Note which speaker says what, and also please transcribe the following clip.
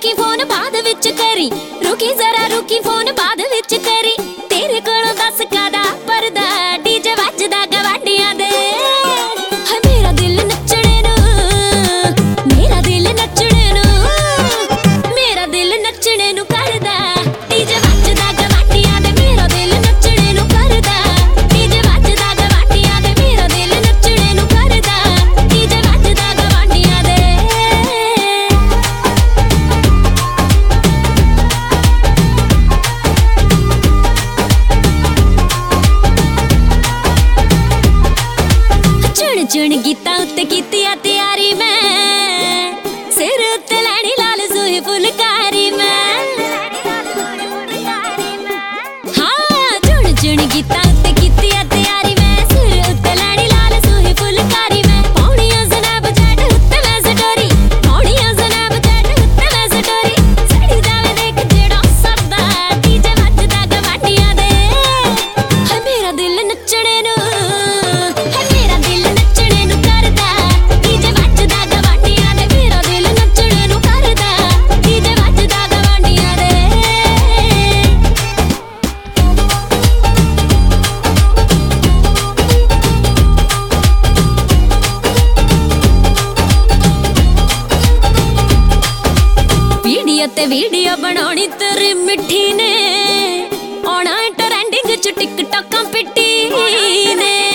Speaker 1: रुकी फोन बाद विच करी, रुकी जरा रुकी फोन बाद विच करी। तेरे कोलों दस कादा परदा, डीजे वजदा गवांडियां दे। हाय मेरा दिल नचणे नू, मेरा दिल नचणे नू, मेरा दिल नचणे नू करदा, डीजे वजदा गवांडियां दे। मेरा दिल नचणे नू करदा, डीजे वजदा गवांडियां दे। मेरा दिल नचणे नू करदा, डीजे वजदा गवांडियां दे। चुन गीतां उत्ते कीती आ तैयारी मैं, सिर उत्ते लैनी लाल सूही फुलकारी मैं। हाँ चुन गीतां उत्ते कीती आ तैयारी मैं, सिर उत्ते लैनी लाल सूही फुलकारी मैं। पौड़ियां जनाब जट उत्ते मैं सटोरी, पौड़ियां जनाब जट उत्ते मैं सटोरी। सड़ी जावे देख जेड़ा सरदा, डीजे वजदा गवांडियां दे। हाय मेरा दिल नचणे नू, हाय मेरा दिल ते वीडियो बनानी तेरी मिठी ने, आना ट्रेंडिंग च टिकटॉकां पिट्टी ने।